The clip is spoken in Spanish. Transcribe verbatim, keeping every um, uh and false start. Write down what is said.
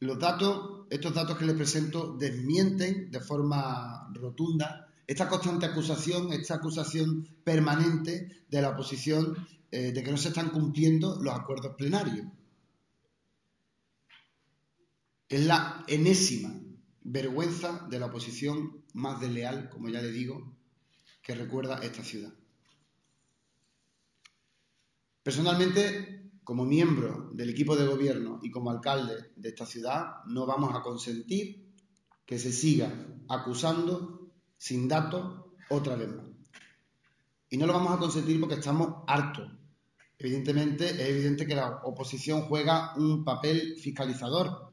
los datos, estos datos que les presento, desmienten de forma rotunda esta constante acusación, esta acusación permanente de la oposición eh, de que no se están cumpliendo los acuerdos plenarios. Es la enésima vergüenza de la oposición más desleal, como ya le digo, que recuerda esta ciudad. Personalmente, como miembro del equipo de gobierno y como alcalde de esta ciudad, no vamos a consentir que se siga acusando sin datos otra vez más. Y no lo vamos a consentir porque estamos hartos. Evidentemente, es evidente que la oposición juega un papel fiscalizador